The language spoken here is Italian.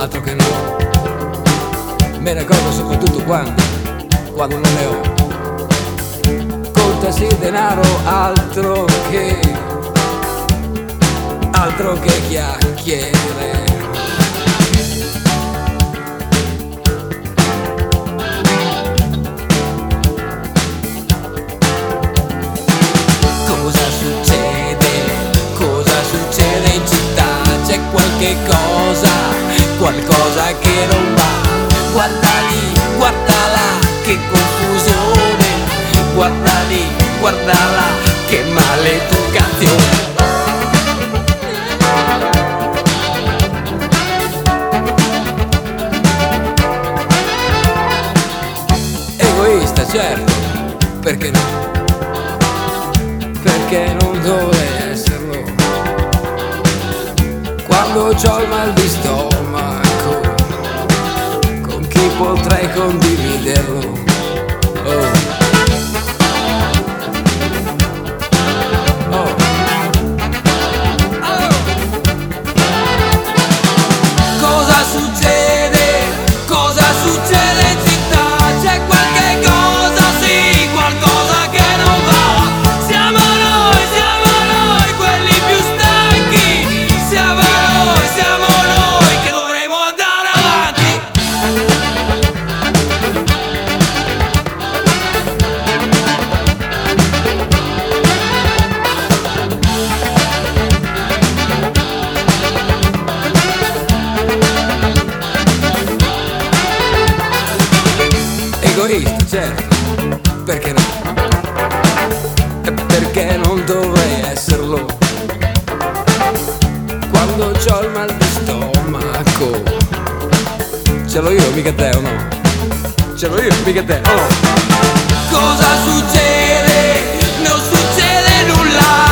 altro che no. Me ne accorgo soprattutto quando non ne ho. Contasi il denaro, altro che chiacchiere. Cosa succede in città? C'è qualcosa che non va. Guarda lì, guarda là, che confusione. Guarda lì, guarda là, che maleducazione. Egoista, certo, perché no? Perché non dovrei esserlo. Quando c'ho il mal di stomaco, con chi potrei condividerlo? Oh. Cosa succede in città? C'è qualche cosa, sì, qualcosa che non va. Siamo noi quelli più stanchi. Siamo noi che dovremo andare avanti. Egoista, certo, perché no? E perché non dovrei esserlo? Quando c'ho il mal di stomaco, ce l'ho io, mica te, o no? Ce l'ho io, mica te, o no? Cosa succede? Non succede nulla.